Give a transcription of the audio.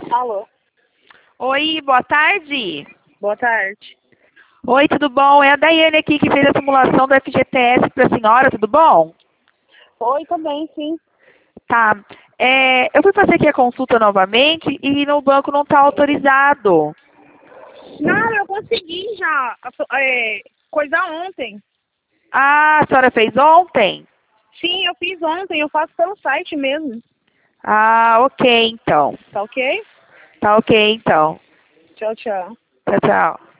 Alô, Oi, boa tarde. boa tarde. Oi, tudo bom? É a Daiane aqui que fez a simulação do FGTS para a senhora, tudo bom? Oi, também, sim. Tá. Eu fui fazer aqui a consulta novamente e no banco não está autorizado. Não, eu consegui já coisa ontem. Ah, a senhora fez ontem? Sim, eu fiz ontem, eu faço pelo site mesmo. Ah, ok, então. Tá ok? Tá ok, então. Tchau, tchau. Tchau, tchau.